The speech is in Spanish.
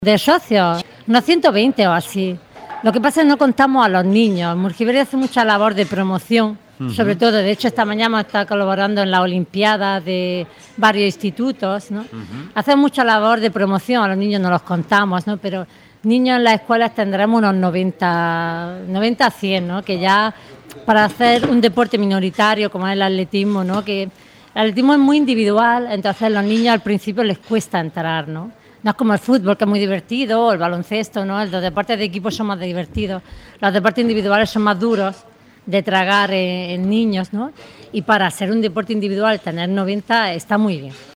De socios, unos 120 o así. Lo que pasa es que no contamos a los niños. Murciberri hace mucha labor de promoción, sobre todo. De hecho, esta mañana hemos estado colaborando en las Olimpiadas de varios institutos, ¿no? Hace mucha labor de promoción, a los niños no los contamos, ¿no? Pero niños en las escuelas tendremos unos 90 a 100, ¿no? Que ya para hacer un deporte minoritario como es el atletismo, ¿no? Que el atletismo es muy individual, entonces a los niños al principio les cuesta entrar, ¿no? No es como el fútbol, que es muy divertido, o el baloncesto, ¿no? Los deportes de equipo son más divertidos. Los deportes individuales son más duros de tragar en niños, ¿no? Y para ser un deporte individual, tener 90 está muy bien.